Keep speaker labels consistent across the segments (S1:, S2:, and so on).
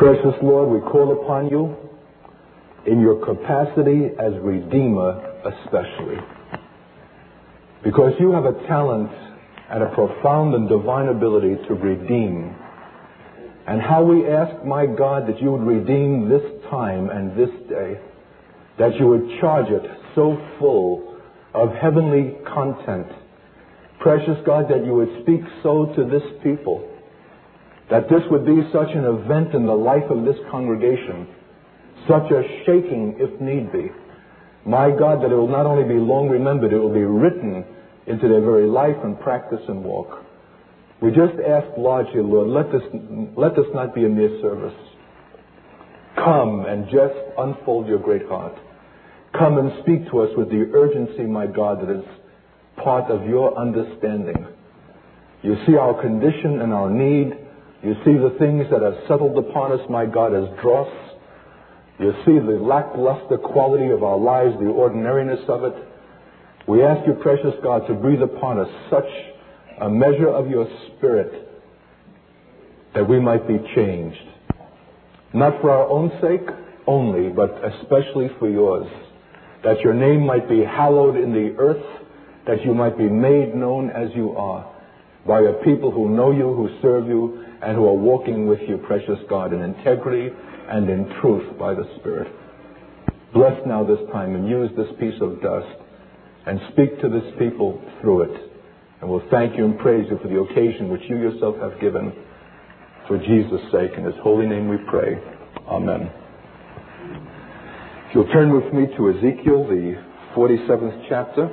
S1: Precious Lord, we call upon you in your capacity as Redeemer especially. Because you have a talent and a profound and divine ability to redeem. And how we ask, my God, that you would redeem this time and this day, that you would charge it so full of heavenly content. Precious God, that you would speak so to this people, that this would be such an event in the life of this congregation, such a shaking if need be. My God, that it will not only be long remembered, it will be written into their very life and practice and walk. We just ask largely, Lord, let this not be a mere service. Come and just unfold your great heart. Come and speak to us with the urgency, my God, that is part of your understanding. You see our condition and our need. You see the things that have settled upon us, my God, as dross. You see the lackluster quality of our lives, the ordinariness of it. We ask you, precious God, to breathe upon us such a measure of your Spirit that we might be changed. Not for our own sake only, but especially for yours. That your name might be hallowed in the earth, that you might be made known as you are by a people who know you, who serve you, and who are walking with you, precious God, in integrity and in truth by the Spirit. Bless now this time and use this piece of dust and speak to this people through it. And we'll thank you and praise you for the occasion which you yourself have given. For Jesus' sake, in his holy name we pray. Amen. If you'll turn with me to Ezekiel, the 47th chapter.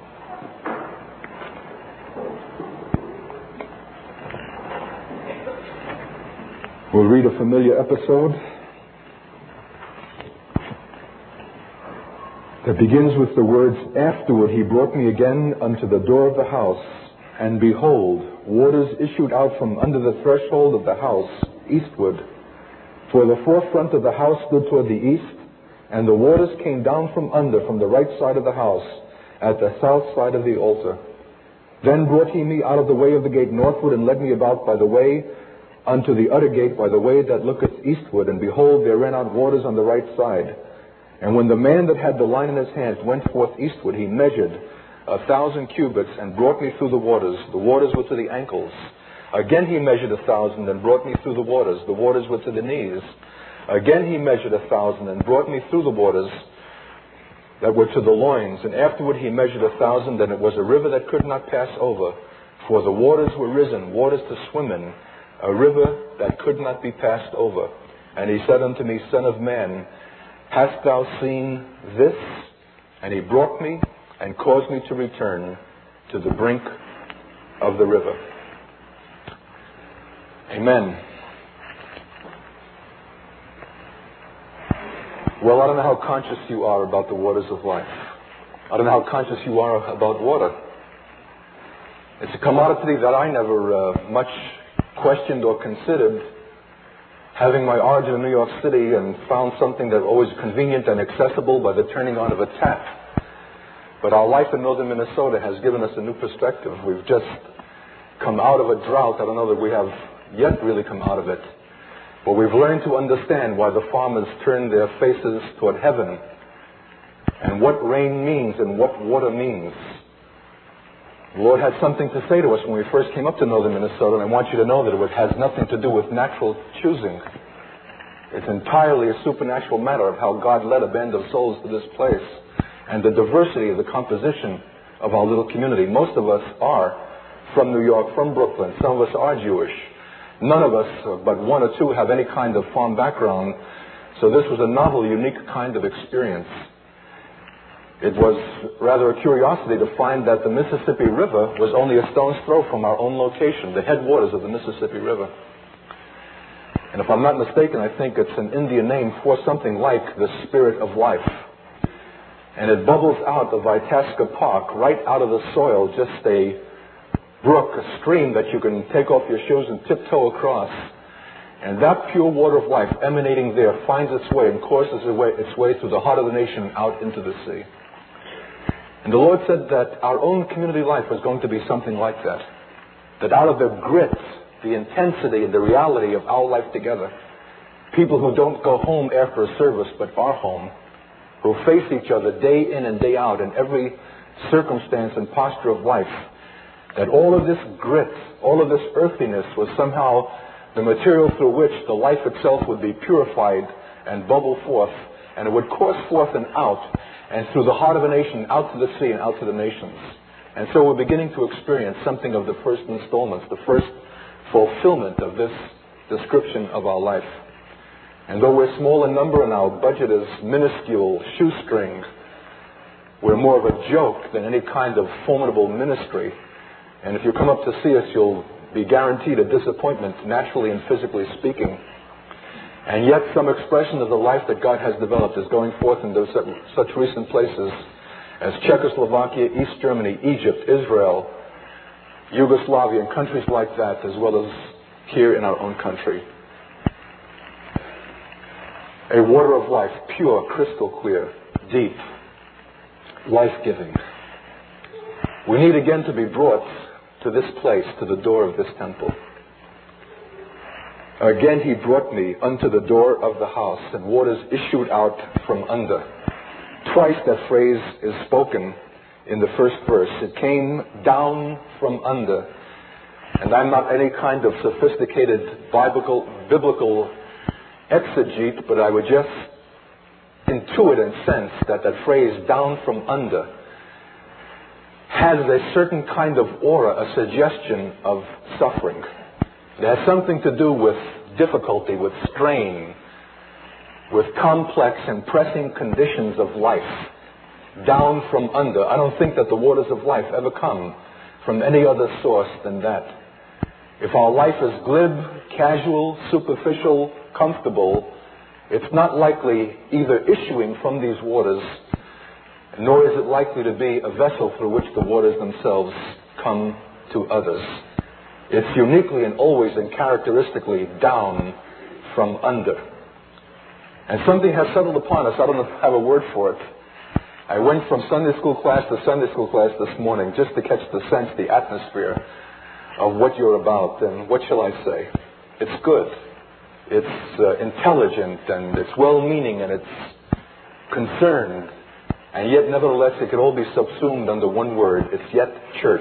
S1: We'll read a familiar episode that begins with the words, "Afterward he brought me again unto the door of the house, and behold, waters issued out from under the threshold of the house eastward. For the forefront of the house stood toward the east, and the waters came down from under from the right side of the house, at the south side of the altar. Then brought he me out of the way of the gate northward, and led me about by the way unto the utter gate by the way that looketh eastward, and behold, there ran out waters on the right side. And when the man that had the line in his hand went forth eastward, he measured 1,000 cubits, and brought me through the waters. The waters were to the ankles. Again he measured 1,000, and brought me through the waters. The waters were to the knees. Again he measured 1,000, and brought me through the waters that were to the loins. And afterward he measured 1,000, and it was a river that could not pass over, for the waters were risen, waters to swim in, a river that could not be passed over. And he said unto me, Son of man, hast thou seen this? And he brought me and caused me to return to the brink of the river." Amen. Well, I don't know how conscious you are about the waters of life. I don't know how conscious you are about water. It's a commodity that I never much questioned or considered, having my origin in New York City, and found something that was always convenient and accessible by the turning on of a tap. But our life in northern Minnesota has given us a new perspective. We've just come out of a drought. I don't know that we have yet really come out of it. But we've learned to understand why the farmers turn their faces toward heaven, and what rain means and what water means. The Lord had something to say to us when we first came up to northern Minnesota, and I want you to know that it has nothing to do with natural choosing. It's entirely a supernatural matter of how God led a band of souls to this place, and the diversity of the composition of our little community. Most of us are from New York, from Brooklyn. Some of us are Jewish. None of us, but one or two, have any kind of farm background. So this was a novel, unique kind of experience. It was rather a curiosity to find that the Mississippi River was only a stone's throw from our own location, the headwaters of the Mississippi River. And if I'm not mistaken, I think it's an Indian name for something like the spirit of life. And it bubbles out of Itasca Park, right out of the soil, just a brook, a stream that you can take off your shoes and tiptoe across. And that pure water of life emanating there finds its way and courses its way through the heart of the nation out into the sea. And the Lord said that our own community life was going to be something like that. That out of the grit, the intensity, and the reality of our life together, people who don't go home after a service but are home, who face each other day in and day out in every circumstance and posture of life, that all of this grit, all of this earthiness was somehow the material through which the life itself would be purified and bubble forth, and it would course forth and out, and through the heart of a nation, out to the sea and out to the nations. And so we're beginning to experience something of the first installments, the first fulfillment of this description of our life. And though we're small in number and our budget is minuscule, shoestring, we're more of a joke than any kind of formidable ministry. And if you come up to see us, you'll be guaranteed a disappointment, naturally and physically speaking. And yet some expression of the life that God has developed is going forth into such recent places as Czechoslovakia, East Germany, Egypt, Israel, Yugoslavia, and countries like that, as well as here in our own country. A water of life, pure, crystal clear, deep, life-giving. We need again to be brought to this place, to the door of this temple. Again he brought me unto the door of the house, and waters issued out from under. Twice that phrase is spoken in the first verse. It came down from under. And I'm not any kind of sophisticated biblical exegete, but I would just intuit and sense that that phrase, down from under, has a certain kind of aura, a suggestion of suffering. It has something to do with difficulty, with strain, with complex and pressing conditions of life. Down from under. I don't think that the waters of life ever come from any other source than that. If our life is glib, casual, superficial, comfortable, it's not likely either issuing from these waters, nor is it likely to be a vessel through which the waters themselves come to others. It's uniquely and always and characteristically down from under. And something has settled upon us. I don't have a word for it. I went from Sunday school class to Sunday school class this morning just to catch the sense, the atmosphere of what you're about. And what shall I say? It's good. It's intelligent, and it's well-meaning, and it's concerned. And yet, nevertheless, it could all be subsumed under one word. It's yet church.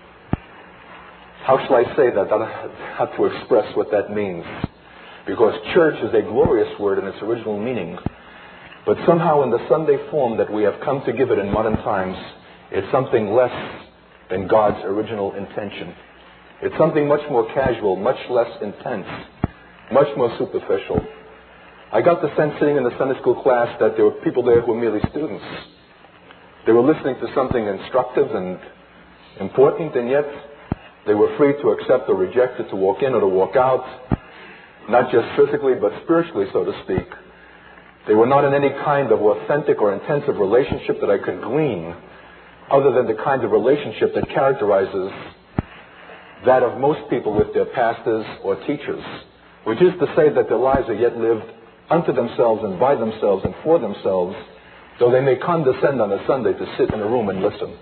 S1: How shall I say that? I don't have to express what that means. Because church is a glorious word in its original meaning. But somehow in the Sunday form that we have come to give it in modern times, it's something less than God's original intention. It's something much more casual, much less intense, much more superficial. I got the sense sitting in the Sunday school class that there were people there who were merely students. They were listening to something instructive and important, and yet they were free to accept or reject it, to walk in or to walk out, not just physically but spiritually, so to speak. They were not in any kind of authentic or intensive relationship that I could glean, other than the kind of relationship that characterizes that of most people with their pastors or teachers, which is to say that their lives are yet lived unto themselves and by themselves and for themselves, though they may condescend on a Sunday to sit in a room and listen.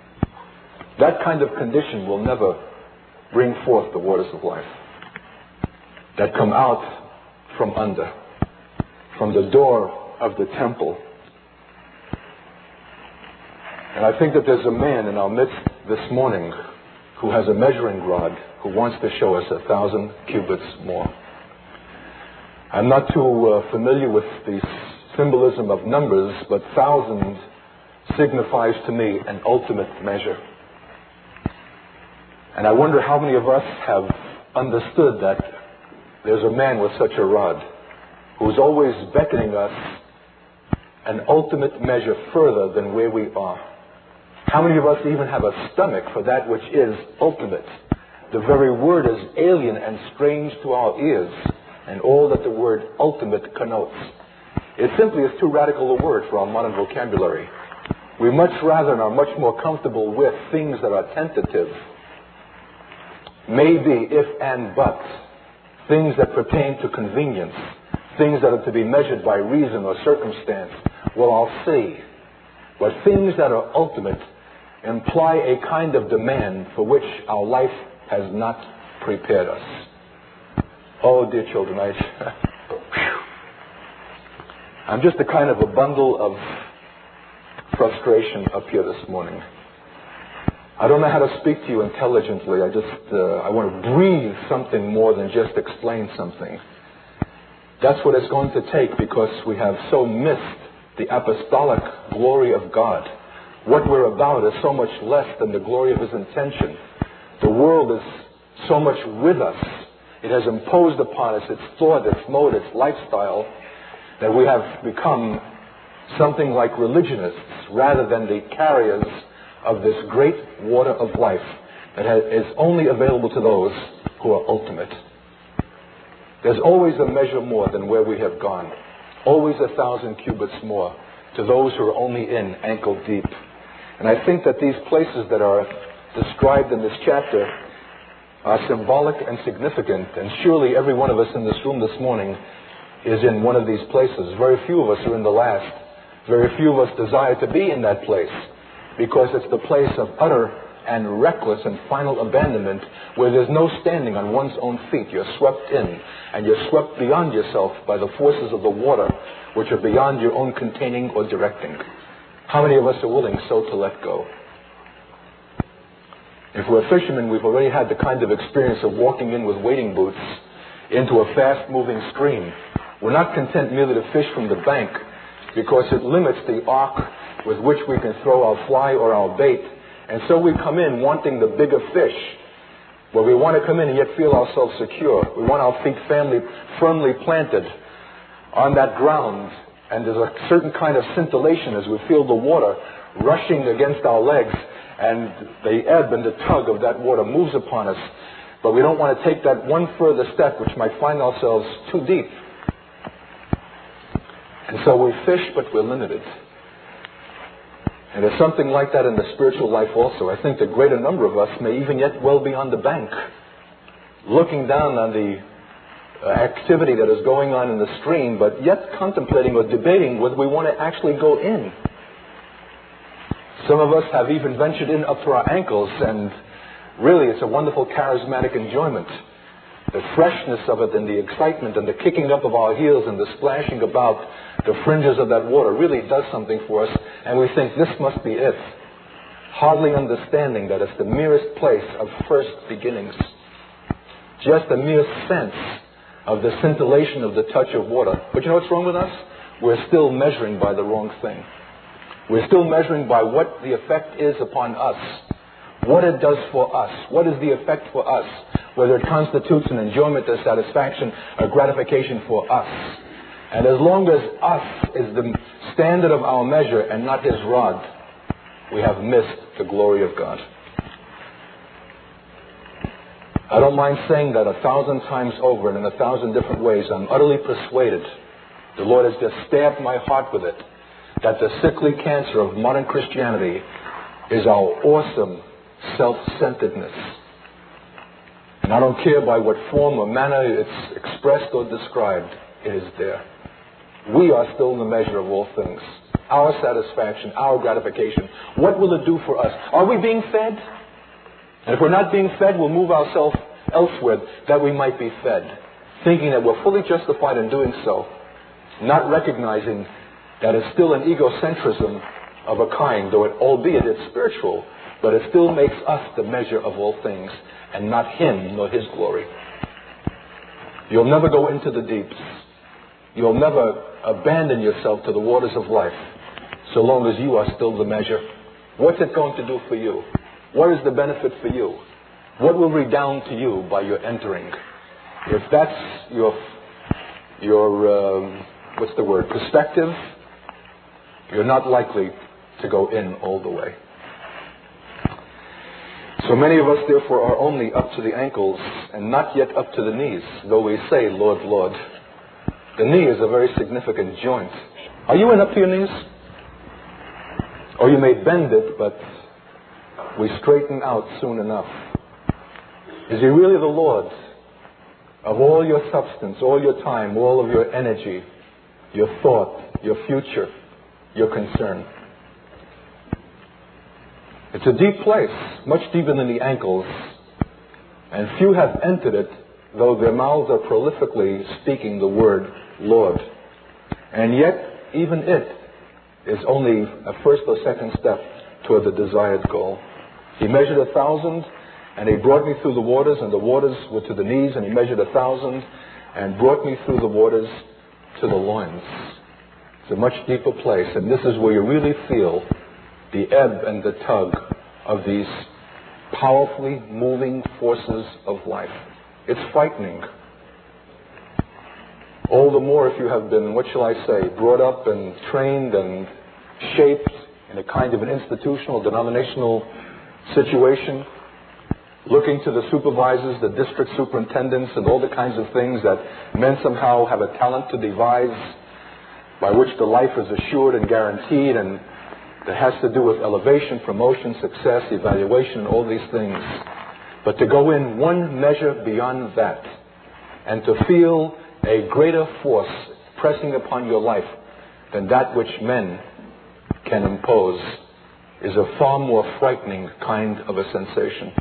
S1: That kind of condition will never bring forth the waters of life that come out from under, from the door of the temple. And I think that there's a man in our midst this morning who has a measuring rod, who wants to show us 1,000 cubits more. I'm not too familiar with the symbolism of numbers, but 1,000 signifies to me an ultimate measure. And I wonder how many of us have understood that there's a man with such a rod who's always beckoning us an ultimate measure further than where we are. How many of us even have a stomach for that which is ultimate? The very word is alien and strange to our ears, and all that the word ultimate connotes. It simply is too radical a word for our modern vocabulary. We much rather and are much more comfortable with things that are tentative, maybe, if and but, things that pertain to convenience, things that are to be measured by reason or circumstance. Well, I'll see. But things that are ultimate imply a kind of demand for which our life has not prepared us. Oh, dear children, I'm just a kind of a bundle of frustration up here this morning. I don't know how to speak to you intelligently. I want to breathe something more than just explain something. That's what it's going to take, because we have so missed the apostolic glory of God. What we're about is so much less than the glory of His intention. The world is so much with us. It has imposed upon us its thought, its mode, its lifestyle, that we have become something like religionists rather than the carriers of this great water of life that is only available to those who are ultimate. There's always a measure more than where we have gone. Always 1,000 cubits more to those who are only in ankle deep. And I think that these places that are described in this chapter are symbolic and significant. And surely every one of us in this room this morning is in one of these places. Very few of us are in the last. Very few of us desire to be in that place, because it's the place of utter and reckless and final abandonment, where there's no standing on one's own feet. You're swept in, and you're swept beyond yourself by the forces of the water, which are beyond your own containing or directing. How many of us are willing so to let go? If we're fishermen, we've already had the kind of experience of walking in with wading boots into a fast-moving stream. We're not content merely to fish from the bank, because it limits the arc with which we can throw our fly or our bait. And so we come in wanting the bigger fish, where we want to come in and yet feel ourselves secure. We want our feet firmly planted on that ground. And there's a certain kind of scintillation as we feel the water rushing against our legs, and the ebb and the tug of that water moves upon us. But we don't want to take that one further step, which might find ourselves too deep. And so we fish, but we're limited. And there's something like that in the spiritual life also. I think the greater number of us may even yet well be on the bank, looking down on the activity that is going on in the stream, but yet contemplating or debating whether we want to actually go in. Some of us have even ventured in up to our ankles, and really it's a wonderful charismatic enjoyment. The freshness of it and the excitement and the kicking up of our heels and the splashing about the fringes of that water really does something for us, and we think this must be it, hardly understanding that it's the merest place of first beginnings. Just a mere sense of the scintillation of the touch of water. But you know what's wrong with us? We're still measuring by the wrong thing. We're still measuring by what the effect is upon us, what it does for us, what is the effect for us, whether it constitutes an enjoyment, a satisfaction, a gratification for us. And as long as us is the standard of our measure and not His rod, we have missed the glory of God. I don't mind saying that 1,000 times over and in 1,000 different ways. I'm utterly persuaded, the Lord has just stabbed my heart with it, that the sickly cancer of modern Christianity is our awesome self-centeredness. And I don't care by what form or manner it's expressed or described, it is there. We are still in the measure of all things. Our satisfaction, our gratification. What will it do for us? Are we being fed? And if we're not being fed, we'll move ourselves elsewhere that we might be fed, thinking that we're fully justified in doing so, not recognizing that it's still an egocentrism of a kind, though albeit it's spiritual, but it still makes us the measure of all things, and not Him nor His glory. You'll never go into the deeps. You'll never abandon yourself to the waters of life so long as you are still the measure. What's it going to do for you? What is the benefit for you? What will redound to you by your entering? If that's your perspective, you're not likely to go in all the way. So many of us, therefore, are only up to the ankles and not yet up to the knees, though we say, Lord, Lord. The knee is a very significant joint. Are you in up to your knees? Or you may bend it, but we straighten out soon enough. Is He really the Lord of all your substance, all your time, all of your energy, your thought, your future, your concern? It's a deep place, much deeper than the ankles, and few have entered it, though their mouths are prolifically speaking the word Lord. And yet, even it is only a first or second step toward the desired goal. He measured 1,000, and he brought me through the waters, and the waters were to the knees, and he measured 1,000 and brought me through the waters to the loins. It's a much deeper place, and this is where you really feel the ebb and the tug of these powerfully moving forces of life. It's frightening. All the more if you have been, what shall I say, brought up and trained and shaped in a kind of an institutional, denominational situation, looking to the supervisors, the district superintendents, and all the kinds of things that men somehow have a talent to devise by which the life is assured and guaranteed, and that has to do with elevation, promotion, success, evaluation, all these things. But to go in one measure beyond that and to feel a greater force pressing upon your life than that which men can impose is a far more frightening kind of a sensation.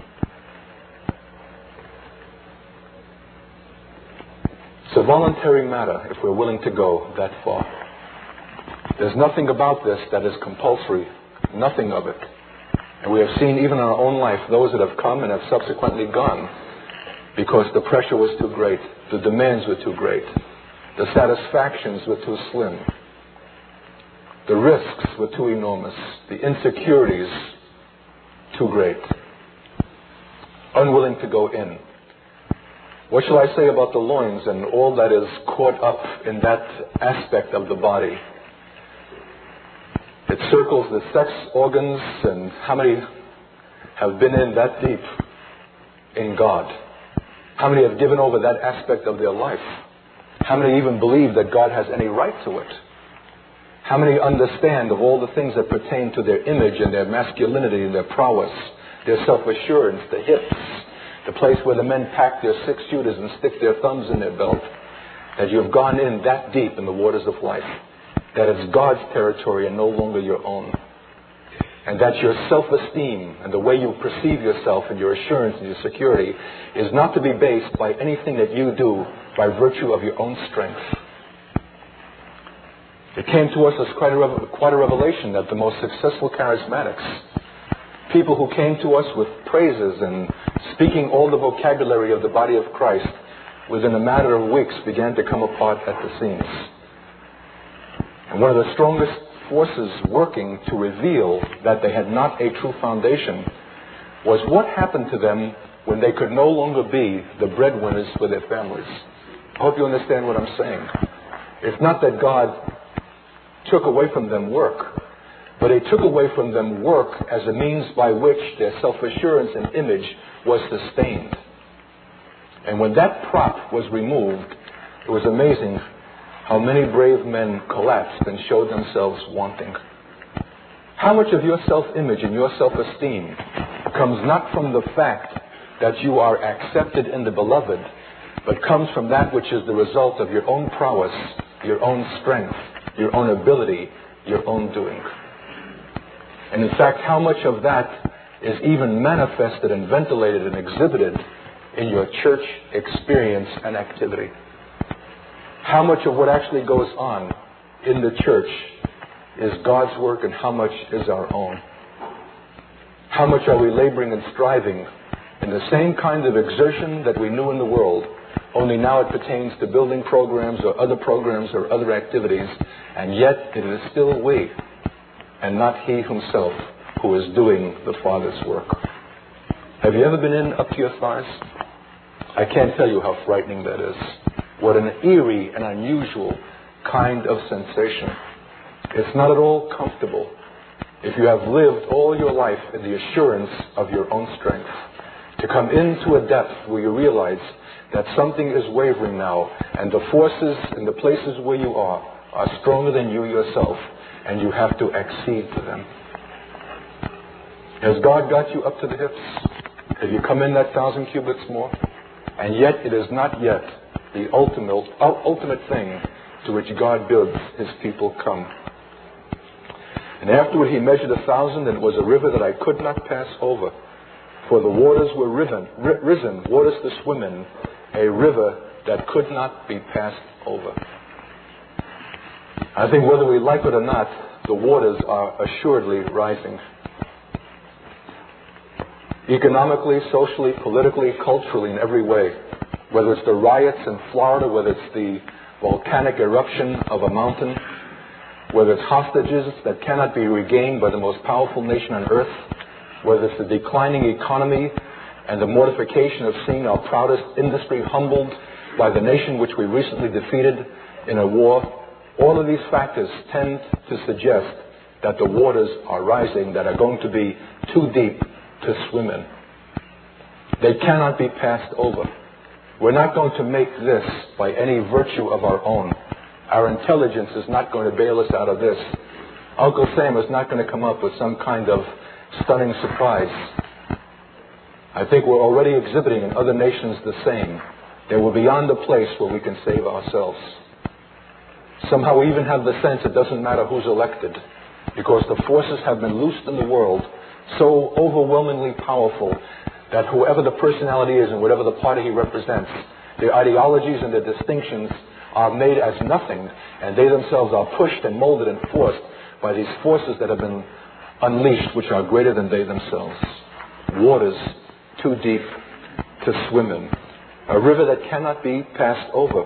S1: It's a voluntary matter if we're willing to go that far. There's nothing about this that is compulsory, nothing of it. And we have seen even in our own life those that have come and have subsequently gone because the pressure was too great, the demands were too great, the satisfactions were too slim, the risks were too enormous, the insecurities too great, unwilling to go in. What shall I say about the loins and all that is caught up in that aspect of the body? It circles the sex organs, and how many have been in that deep in God? How many have given over that aspect of their life? How many even believe that God has any right to it? How many understand of all the things that pertain to their image and their masculinity and their prowess, their self-assurance, the hips, the place where the men pack their six-shooters and stick their thumbs in their belt, that you have gone in that deep in the waters of life, that it's God's territory and no longer your own, and that your self-esteem and the way you perceive yourself and your assurance and your security is not to be based by anything that you do by virtue of your own strength. It came to us as quite a revelation that the most successful charismatics, people who came to us with praises and speaking all the vocabulary of the body of Christ, within a matter of weeks began to come apart at the seams. And one of the strongest forces working to reveal that they had not a true foundation was what happened to them when they could no longer be the breadwinners for their families. I hope you understand what I'm saying. It's not that God took away from them work, but He took away from them work as a means by which their self-assurance and image was sustained. And when that prop was removed, it was amazing how many brave men collapsed and showed themselves wanting. How much of your self-image and your self-esteem comes not from the fact that you are accepted in the beloved, but comes from that which is the result of your own prowess, your own strength, your own ability, your own doing. And in fact, how much of that is even manifested and ventilated and exhibited in your church experience and activity? How much of what actually goes on in the church is God's work and how much is our own? How much are we laboring and striving in the same kind of exertion that we knew in the world, only now it pertains to building programs or other activities, and yet it is still we and not He Himself who is doing the Father's work. Have you ever been in up to your thighs? I can't tell you how frightening that is. What an eerie and unusual kind of sensation. It's not at all comfortable if you have lived all your life in the assurance of your own strength, to come into a depth where you realize that something is wavering now, and the forces in the places where you are stronger than you yourself, and you have to accede to them. Has God got you up to the hips? Have you come in that 1,000 cubits more? And yet it is not yet the ultimate thing to which God bids His people come. And afterward He measured 1,000, and it was a river that I could not pass over, for the waters were risen, waters to swim in, a river that could not be passed over. I think whether we like it or not, the waters are assuredly rising. Economically, socially, politically, culturally, in every way. Whether it's the riots in Florida, whether it's the volcanic eruption of a mountain, whether it's hostages that cannot be regained by the most powerful nation on earth, whether it's the declining economy and the mortification of seeing our proudest industry humbled by the nation which we recently defeated in a war, all of these factors tend to suggest that the waters are rising that are going to be too deep to swim in. They cannot be passed over. We're not going to make this by any virtue of our own. Our intelligence is not going to bail us out of this. Uncle Sam is not going to come up with some kind of stunning surprise. I think we're already exhibiting in other nations the same. That we're beyond a place where we can save ourselves. Somehow we even have the sense it doesn't matter who's elected, because the forces have been loosed in the world so overwhelmingly powerful that whoever the personality is and whatever the party he represents, their ideologies and their distinctions are made as nothing, and they themselves are pushed and molded and forced by these forces that have been unleashed, which are greater than they themselves. Waters too deep to swim in. A river that cannot be passed over.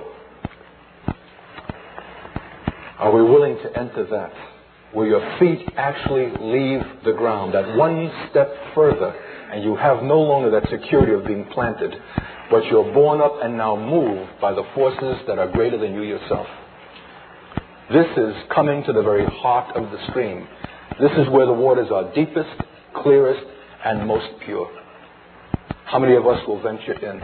S1: Are we willing to enter that? Where your feet actually leave the ground, that one step further, and you have no longer that security of being planted, but you're borne up and now moved by the forces that are greater than you yourself. This is coming to the very heart of the stream. This is where the waters are deepest, clearest, and most pure. How many of us will venture in?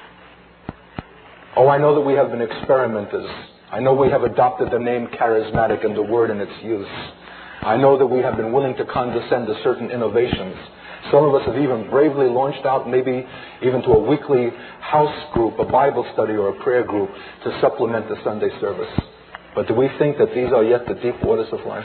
S1: Oh, I know that we have been experimenters. I know we have adopted the name charismatic and the word in its use. I know that we have been willing to condescend to certain innovations. Some of us have even bravely launched out, maybe even to a weekly house group, a Bible study or a prayer group to supplement the Sunday service. But do we think that these are yet the deep waters of life?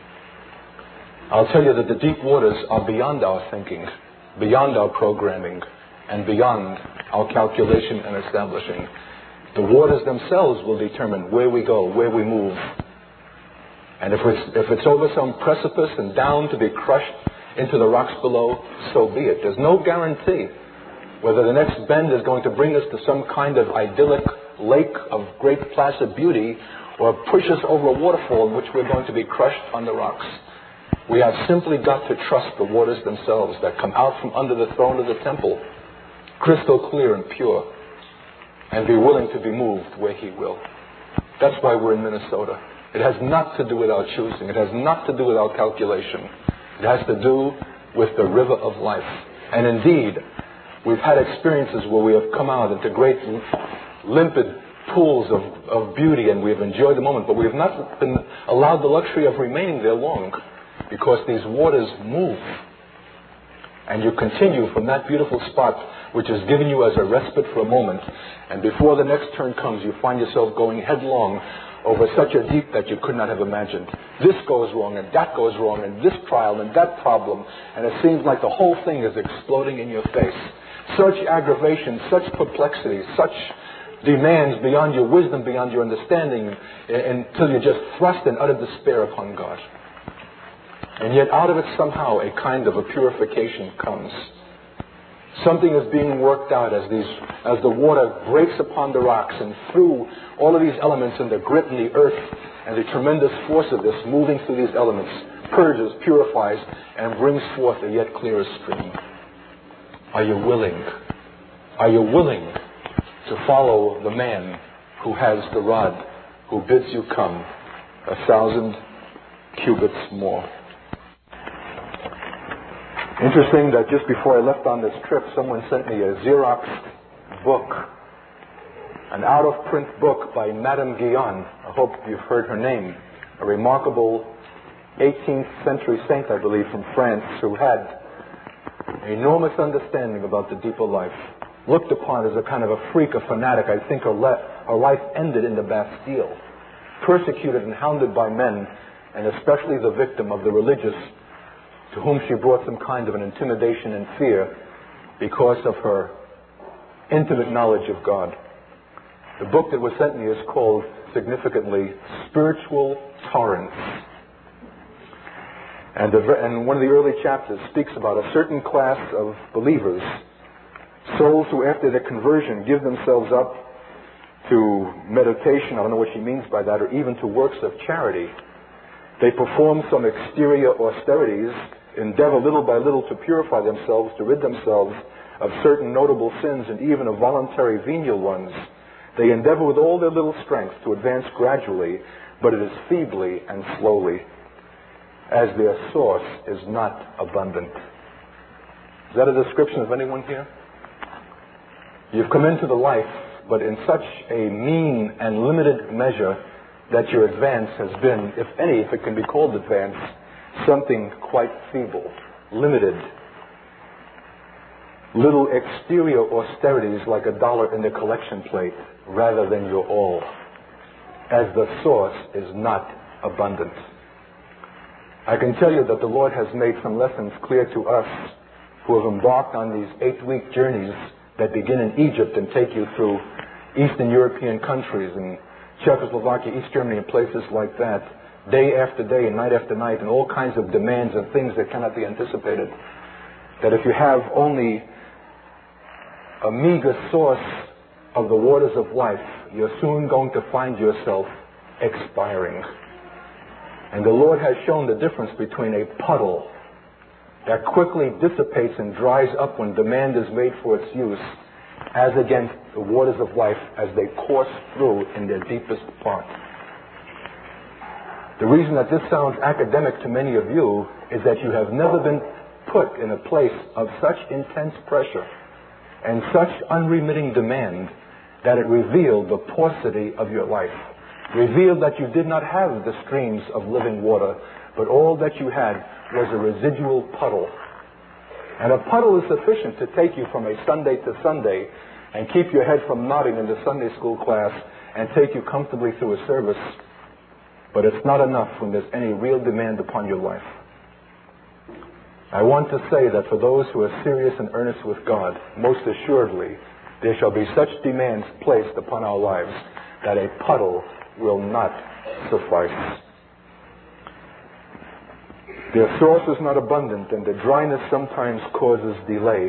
S1: I'll tell you that the deep waters are beyond our thinking, beyond our programming, and beyond our calculation and establishing. The waters themselves will determine where we go, where we move. And if it's over some precipice and down to be crushed into the rocks below, so be it. There's no guarantee whether the next bend is going to bring us to some kind of idyllic lake of great placid beauty or push us over a waterfall in which we're going to be crushed on the rocks. We have simply got to trust the waters themselves that come out from under the throne of the temple, crystal clear and pure, and be willing to be moved where He will. That's why we're in Minnesota. It has not to do with our choosing. It has not to do with our calculation. It has to do with the river of life. And indeed, we've had experiences where we have come out into great limpid pools of beauty and we have enjoyed the moment, but we have not been allowed the luxury of remaining there long because these waters move. And you continue from that beautiful spot which is given you as a respite for a moment, and before the next turn comes you find yourself going headlong over such a deep that you could not have imagined. This goes wrong, and that goes wrong, and this trial, and that problem, and it seems like the whole thing is exploding in your face. Such aggravation, such perplexity, such demands beyond your wisdom, beyond your understanding, until you're just thrust in utter despair upon God. And yet out of it somehow a kind of a purification comes. Something is being worked out as the water breaks upon the rocks and through all of these elements and the grit in the earth and the tremendous force of this moving through these elements purges, purifies, and brings forth a yet clearer stream. Are you willing? Are you willing to follow the man who has the rod, who bids you come 1,000 cubits more? Interesting that just before I left on this trip, someone sent me a Xerox book, an out-of-print book by Madame Guyon. I hope you've heard her name. A remarkable 18th century saint, I believe, from France, who had enormous understanding about the deeper life. Looked upon as a kind of a freak, a fanatic. I think her life ended in the Bastille. Persecuted and hounded by men, and especially the victim of the religious, to whom she brought some kind of an intimidation and fear because of her intimate knowledge of God. The book that was sent me is called, significantly, Spiritual Torrents. And one of the early chapters speaks about a certain class of believers, souls who after their conversion give themselves up to meditation, I don't know what she means by that, or even to works of charity. They perform some exterior austerities, endeavor little by little to purify themselves, to rid themselves of certain notable sins and even of voluntary venial ones. They endeavor with all their little strength to advance gradually, but it is feebly and slowly, as their source is not abundant. Is that a description of anyone here? You've come into the life, but in such a mean and limited measure that your advance has been, if any, if it can be called advance, something quite feeble, limited. Little exterior austerities like $1 in the collection plate rather than your all, as the source is not abundant. I can tell you that the Lord has made some lessons clear to us who have embarked on these 8-week journeys that begin in Egypt and take you through Eastern European countries and Czechoslovakia, East Germany, and places like that, day after day and night after night, and all kinds of demands and things that cannot be anticipated. That if you have only a meager source of the waters of life, you're soon going to find yourself expiring. And the Lord has shown the difference between a puddle that quickly dissipates and dries up when demand is made for its use, as against the waters of life as they course through in their deepest part. The reason that this sounds academic to many of you is that you have never been put in a place of such intense pressure and such unremitting demand that it revealed the paucity of your life, revealed that you did not have the streams of living water, but all that you had was a residual puddle. And a puddle is sufficient to take you from a Sunday to Sunday and keep your head from nodding in the Sunday school class and take you comfortably through a service. But it's not enough when there's any real demand upon your life. I want to say that for those who are serious and earnest with God, most assuredly, there shall be such demands placed upon our lives that a puddle will not suffice. Their source is not abundant, and the dryness sometimes causes delay.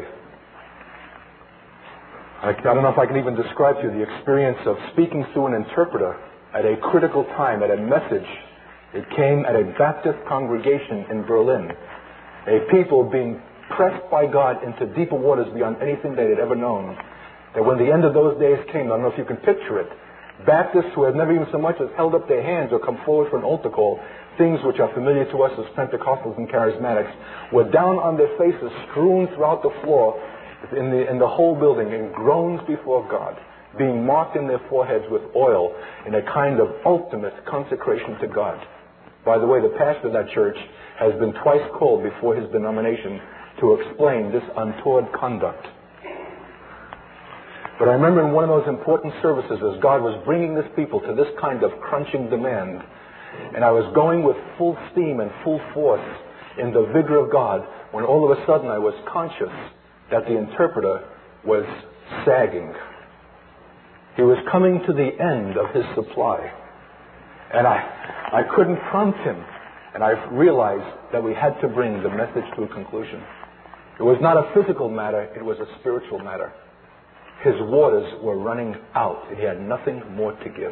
S1: I don't know if I can even describe to you the experience of speaking through an interpreter at a critical time, at a message. It came at a Baptist congregation in Berlin. A people being pressed by God into deeper waters beyond anything they had ever known. That when the end of those days came, I don't know if you can picture it, Baptists who had never even so much as held up their hands or come forward for an altar call, things which are familiar to us as Pentecostals and Charismatics, were down on their faces, strewn throughout the floor in the whole building, in groans before God, being marked in their foreheads with oil in a kind of ultimate consecration to God. By the way, the pastor of that church has been twice called before his denomination to explain this untoward conduct. But I remember in one of those important services as God was bringing this people to this kind of crunching demand, and I was going with full steam and full force in the vigor of God, when all of a sudden I was conscious that the interpreter was sagging. He was coming to the end of his supply. And I couldn't prompt him. And I realized that we had to bring the message to a conclusion. It was not a physical matter, it was a spiritual matter. His waters were running out. He had nothing more to give.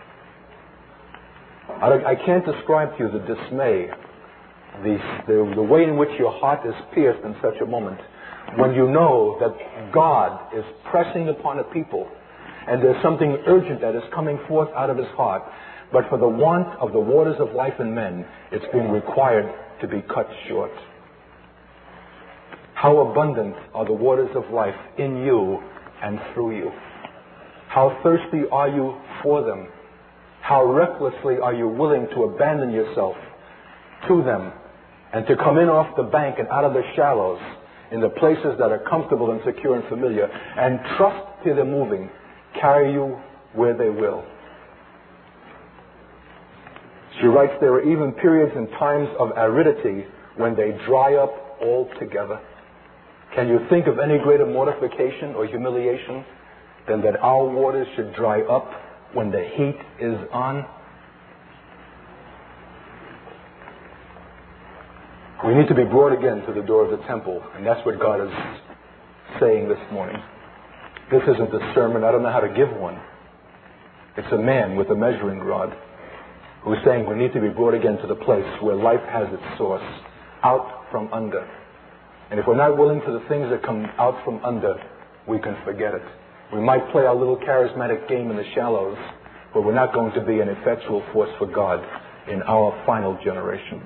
S1: I can't describe to you the dismay, the way in which your heart is pierced in such a moment, when you know that God is pressing upon a people and there's something urgent that is coming forth out of his heart, but for the want of the waters of life in men, it's being required to be cut short. How abundant are the waters of life in you and through you? How thirsty are you for them? How recklessly are you willing to abandon yourself to them and to come in off the bank and out of the shallows in the places that are comfortable and secure and familiar, and trust till they're moving, carry you where they will. She writes, there are even periods and times of aridity when they dry up altogether. Can you think of any greater mortification or humiliation than that our waters should dry up when the heat is on? We need to be brought again to the door of the temple, and that's what God is saying this morning. This isn't a sermon. I don't know how to give one. It's a man with a measuring rod who's saying we need to be brought again to the place where life has its source, out from under. And if we're not willing to the things that come out from under, we can forget it. We might play our little charismatic game in the shallows, but we're not going to be an effectual force for God in our final generation.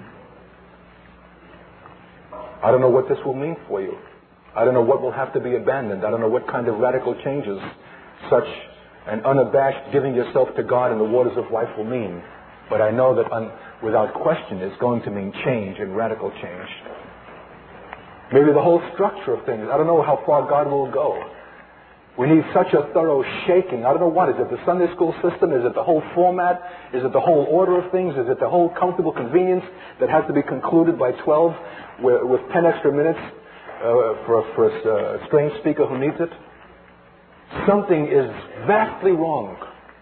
S1: I don't know what this will mean for you. I don't know what will have to be abandoned. I don't know what kind of radical changes such an unabashed giving yourself to God in the waters of life will mean. But I know that without question it's going to mean change and radical change. Maybe the whole structure of things. I don't know how far God will go. We need such a thorough shaking. I don't know what. Is it the Sunday school system? Is it the whole format? Is it the whole order of things? Is it the whole comfortable convenience that has to be concluded by 12 with 10 extra minutes for a strange speaker who needs it? Something is vastly wrong.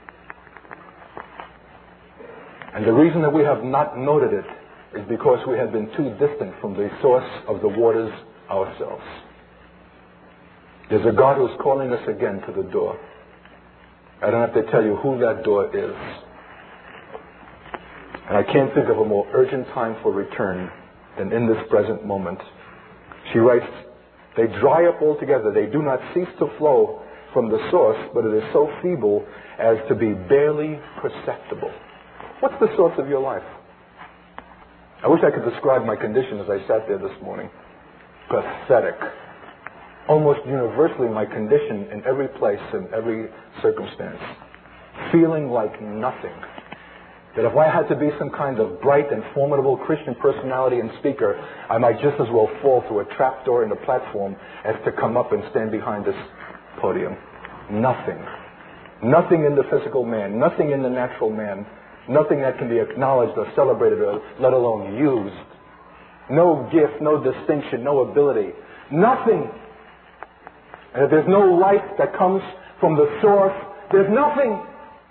S1: And the reason that we have not noted it is because we have been too distant from the source of the waters ourselves. There's a God who's calling us again to the door. I don't have to tell you who that door is. And I can't think of a more urgent time for return than in this present moment. She writes, they dry up altogether. They do not cease to flow from the source, but it is so feeble as to be barely perceptible. What's the source of your life? I wish I could describe my condition as I sat there this morning. Pathetic. Almost universally my condition in every place, in every circumstance. Feeling like nothing. That if I had to be some kind of bright and formidable Christian personality and speaker, I might just as well fall through a trapdoor in the platform as to come up and stand behind this podium. Nothing. Nothing in the physical man. Nothing in the natural man. Nothing that can be acknowledged or celebrated or let alone used. No gift, no distinction, no ability. Nothing. And if there's no light that comes from the source, there's nothing.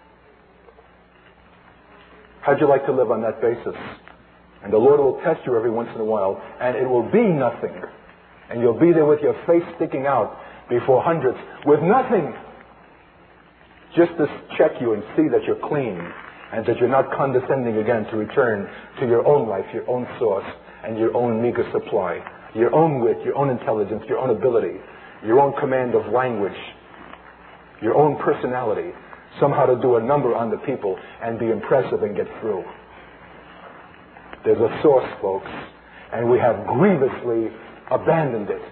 S1: How'd you like to live on that basis? And the Lord will test you every once in a while, and it will be nothing. And you'll be there with your face sticking out before hundreds with nothing. Just to check you and see that you're clean and that you're not condescending again to return to your own life, your own source, and your own meager supply. Your own wit, your own intelligence, your own ability, your own command of language, your own personality. Somehow to do a number on the people and be impressive and get through. There's a source, folks, and we have grievously abandoned it.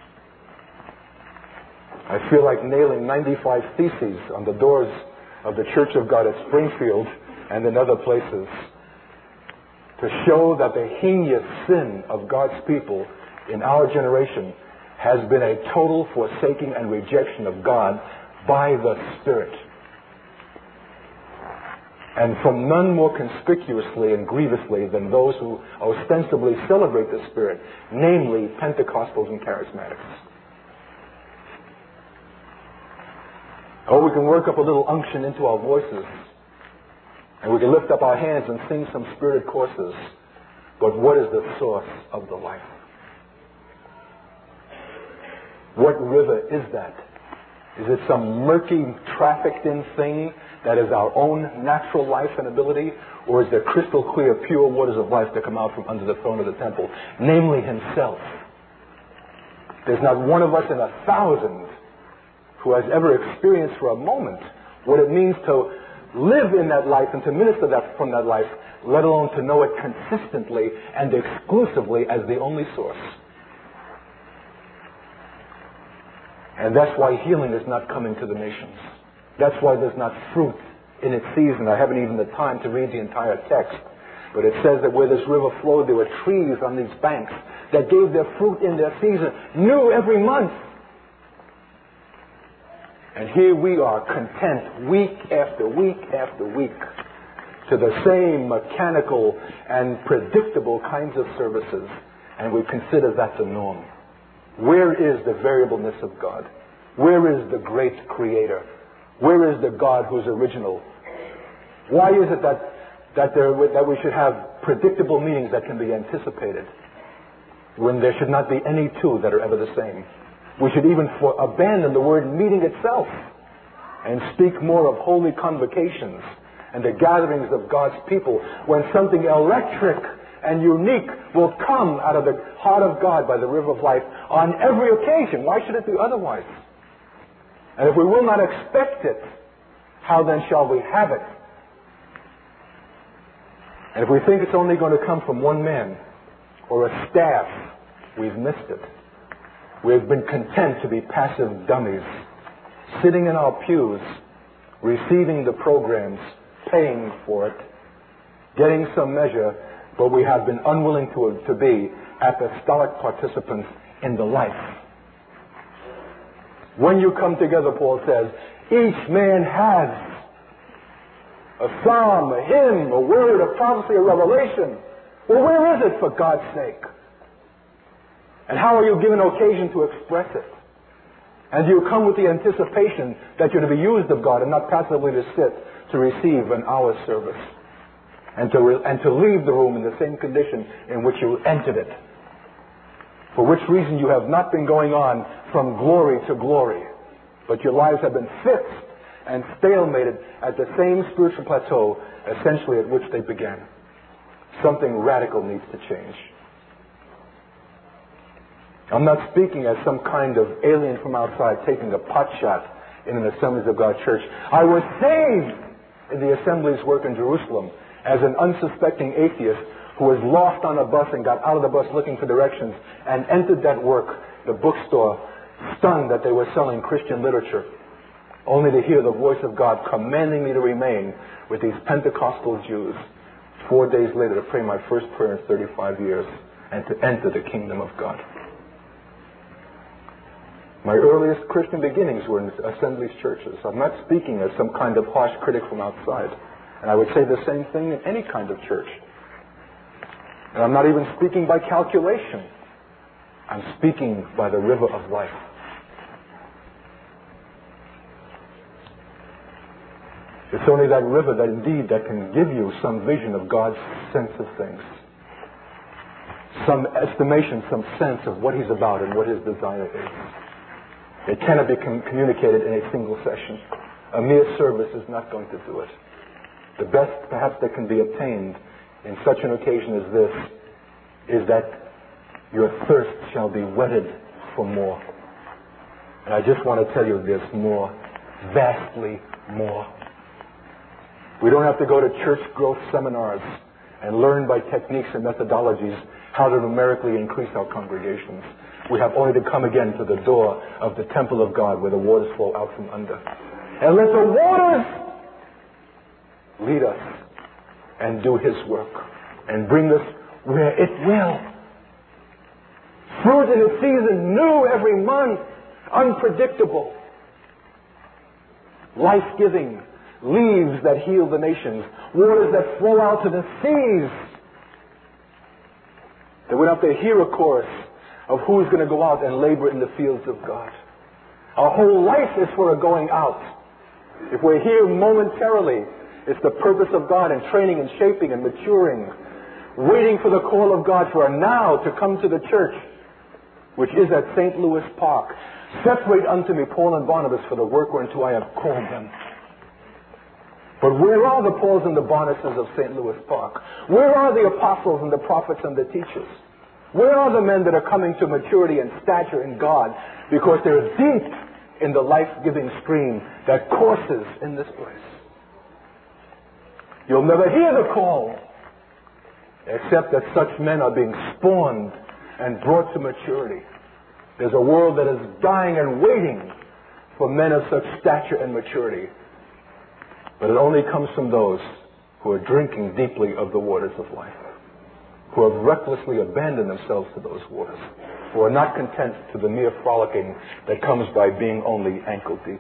S1: I feel like nailing 95 theses on the doors of the Church of God at Springfield and in other places to show that the heinous sin of God's people in our generation has been a total forsaking and rejection of God by the Spirit. And from none more conspicuously and grievously than those who ostensibly celebrate the Spirit, namely Pentecostals and Charismatics. Oh, we can work up a little unction into our voices, and we can lift up our hands and sing some spirited courses. But what is the source of the life? What river is that? Is it some murky, trafficked-in thing that is our own natural life and ability? Or is there crystal clear, pure waters of life that come out from under the throne of the temple? Namely Himself. There's not one of us in 1,000 who has ever experienced for a moment what it means to live in that life and to minister from that life, let alone to know it consistently and exclusively as the only source. And that's why healing is not coming to the nations. That's why there's not fruit in its season. I haven't even the time to read the entire text. But it says that where this river flowed, there were trees on these banks that gave their fruit in their season, new every month. And here we are, content week after week after week to the same mechanical and predictable kinds of services. And we consider that the norm. Where is the variableness of God? Where is the great creator? Where is the God who's original? Why is it that we should have predictable meanings that can be anticipated when there should not be any two that are ever the same? We should even abandon the word meeting itself and speak more of holy convocations and the gatherings of God's people, when something electric and unique will come out of the heart of God by the river of life on every occasion. Why should it be otherwise? And if we will not expect it, how then shall we have it? And if we think it's only going to come from one man or a staff, we've missed it. We've been content to be passive dummies, sitting in our pews, receiving the programs, paying for it, getting some measure, but we have been unwilling to be apostolic participants in the life. When you come together, Paul says, each man has a psalm, a hymn, a word, a prophecy, a revelation. Well, where is it, for God's sake? And how are you given occasion to express it? And do you come with the anticipation that you're to be used of God and not passively to sit to receive an hour's service and to leave the room in the same condition in which you entered it? For which reason you have not been going on from glory to glory, but your lives have been fixed and stalemated at the same spiritual plateau essentially at which they began. Something radical needs to change. I'm not speaking as some kind of alien from outside taking a pot shot in an Assemblies of God church. I was saved in the Assembly's work in Jerusalem as an unsuspecting atheist who was lost on a bus and got out of the bus looking for directions and entered that work, the bookstore, stunned that they were selling Christian literature, only to hear the voice of God commanding me to remain with these Pentecostal Jews 4 days later to pray my first prayer in 35 years and to enter the kingdom of God. My earliest Christian beginnings were in Assemblies churches. I'm not speaking as some kind of harsh critic from outside. And I would say the same thing in any kind of church. And I'm not even speaking by calculation. I'm speaking by the river of life. It's only that river that can give you some vision of God's sense of things. Some estimation, some sense of what He's about and what His desire is. It cannot be communicated in a single session. A mere service is not going to do it. The best perhaps that can be obtained in such an occasion as this is that your thirst shall be whetted for more. And I just want to tell you there's more, vastly more. We don't have to go to church growth seminars and learn by techniques and methodologies how to numerically increase our congregations. We have only to come again to the door of the temple of God where the waters flow out from under. And let the waters lead us and do His work and bring us where it will. Fruit in its season, new every month, unpredictable, life-giving, leaves that heal the nations, waters that flow out to the seas. That we don't have to hear a chorus of who's going to go out and labor in the fields of God. Our whole life is for a going out. If we're here momentarily, it's the purpose of God in training and shaping and maturing, waiting for the call of God for a now to come to the church, which is at St. Louis Park. Separate unto me Paul and Barnabas for the work whereunto I have called them. But where are the Pauls and the Barnabases of St. Louis Park? Where are the apostles and the prophets and the teachers? Where are the men that are coming to maturity and stature in God because they're deep in the life-giving stream that courses in this place? You'll never hear the call except that such men are being spawned and brought to maturity. There's a world that is dying and waiting for men of such stature and maturity. But it only comes from those who are drinking deeply of the waters of life, who have recklessly abandoned themselves to those waters, who are not content to the mere frolicking that comes by being only ankle deep.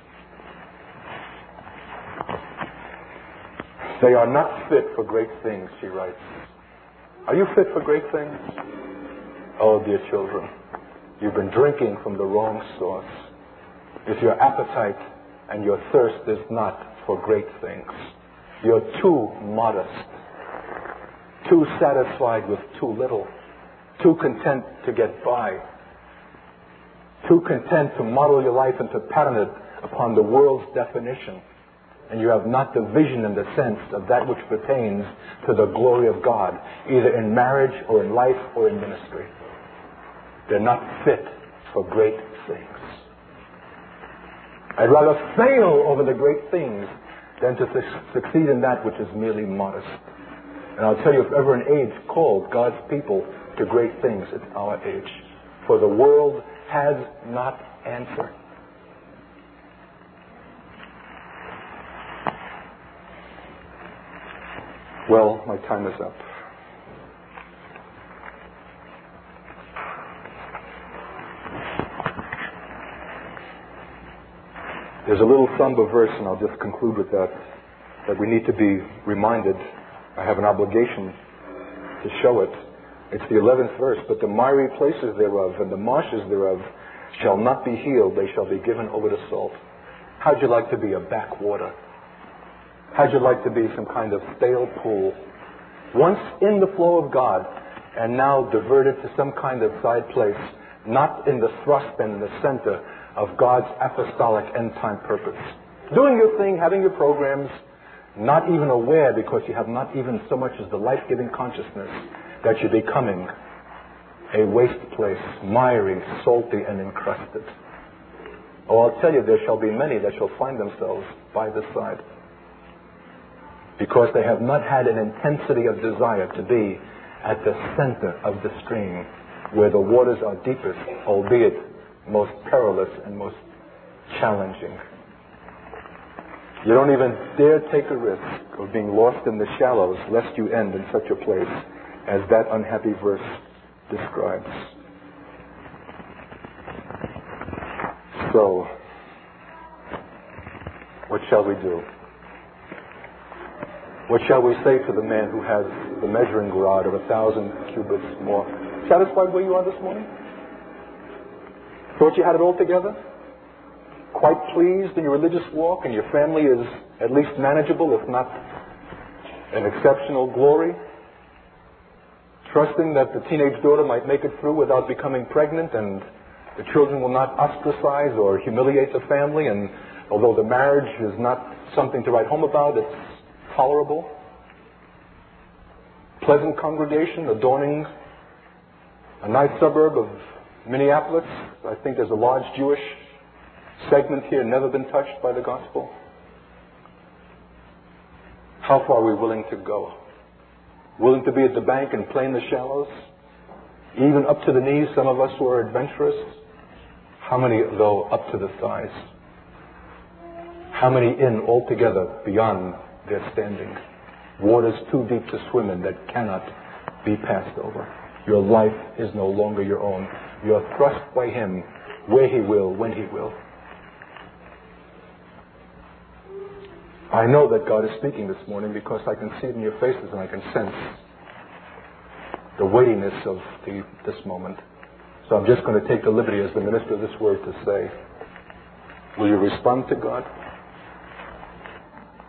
S1: They are not fit for great things, she writes. Are you fit for great things? Oh, dear children, you've been drinking from the wrong source. if your appetite and your thirst is not for great things. You're too modest, too satisfied with too little, too content to get by, too content to model your life and to pattern it upon the world's definition. And you have not the vision and the sense of that which pertains to the glory of God, either in marriage or in life or in ministry. They're not fit for great things. I'd rather fail over the great things than to succeed in that which is merely modest. And I'll tell you, if ever an age called God's people to great things, it's our age. For the world has not answered. Well, my time is up. There's a little somber verse, and I'll just conclude with that we need to be reminded. I have an obligation to show it. It's the 11th verse. But the miry places thereof and the marshes thereof shall not be healed. They shall be given over to salt. How'd you like to be a backwater? How'd you like to be some kind of stale pool? Once in the flow of God, and now diverted to some kind of side place, not in the thrust and in the center of God's apostolic end-time purpose. Doing your thing, having your programs, not even aware, because you have not even so much as the life-giving consciousness that you're becoming a waste place, miry, salty, and encrusted. Oh, I'll tell you, there shall be many that shall find themselves by this side, because they have not had an intensity of desire to be at the center of the stream, where the waters are deepest, albeit most perilous and most challenging. You don't even dare take a risk of being lost in the shallows, lest you end in such a place as that unhappy verse describes. So, what shall we do? What shall we say to the man who has the measuring rod of 1,000 cubits more? Satisfied where you are this morning? Thought you had it all together? Quite pleased in your religious walk, and your family is at least manageable, if not an exceptional glory? Trusting that the teenage daughter might make it through without becoming pregnant, and the children will not ostracize or humiliate the family, and although the marriage is not something to write home about, it's tolerable. Pleasant congregation adorning a nice suburb of Minneapolis. I think there's a large Jewish segment here, never been touched by the gospel. How far are we willing to go? Willing to be at the bank and play in the shallows? Even up to the knees, some of us who are adventurous. How many go up to the thighs? How many in altogether beyond their standing? Waters too deep to swim in that cannot be passed over. Your life is no longer your own. You are thrust by Him where He will, when He will. I know that God is speaking this morning because I can see it in your faces and I can sense the weightiness of this moment. So I'm just going to take the liberty as the minister of this word to say, will you respond to God?